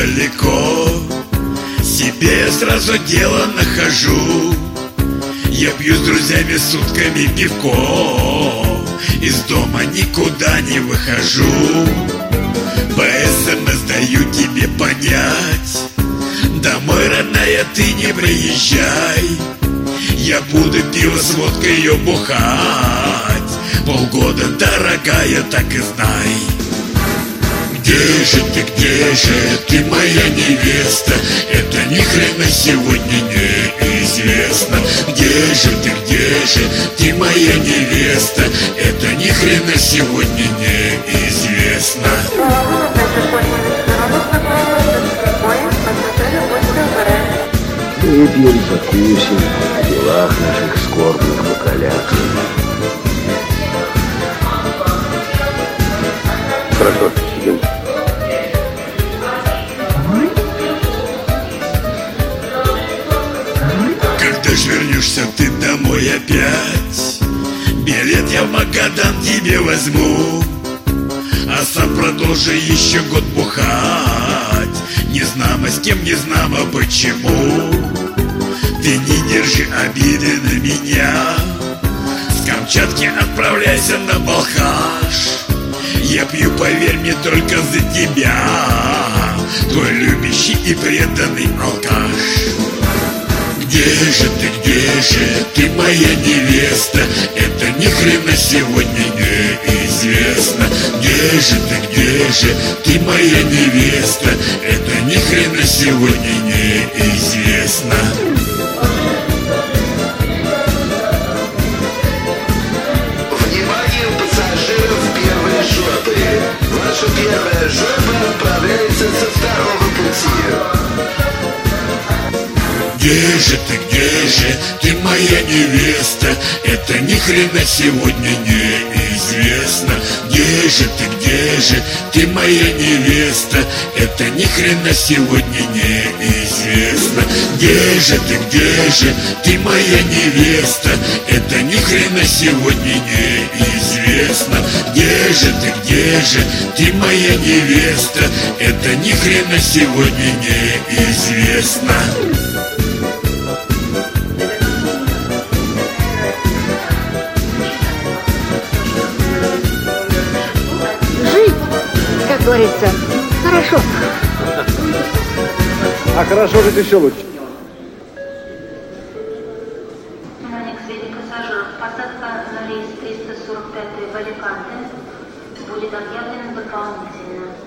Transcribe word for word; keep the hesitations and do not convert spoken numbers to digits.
далеко, себе я сразу дело нахожу. Я пью с друзьями сутками пивко, из дома никуда не выхожу. По СМС даю тебе понять, домой, родная, ты не приезжай. Я буду пиво с водкой бухать полгода, дорогая, так и знай. Где же ты, где же ты, моя невеста? Это ни хрена сегодня неизвестно. Где же ты, где же ты, моя невеста? Это ни хрена сегодня неизвестно. Выпьем, закусим в делах наших скорбных бокалях. Хорошо, сидим. Когда ж вернешься ты домой опять, билет я в Магадан тебе возьму, а сам продолжи еще год бухать. Не знамо с кем, не знамо почему. Ты не держи обиды на меня, с Камчатки отправляйся на Балхаш. Я пью, поверь мне, только за тебя, твой любящий и преданный алкаш. Где же ты, где же ты, моя невеста? Это ни хрена сегодня неизвестно. Где же ты, где же ты, моя невеста? Это ни хрена сегодня неизвестно. Внимание, пассажиров первой жопы! Ваша первая жопа отправляется со второго пути. Где же ты, где же ты, моя невеста? Это ни хрена сегодня неизвестно. Где же ты, где же ты, моя невеста? Это ни хрена сегодня неизвестно. Где же ты, где же ты, моя невеста? Это ни хрена сегодня неизвестно. Где же ты, где же ты, моя невеста? Это ни хрена сегодня неизвестно. Как говорится, хорошо. А хорошо жить еще лучше. Внимание к связи пассажиров. Посадка на рейс триста сорок пять в Аликанте будет объявлена дополнительно.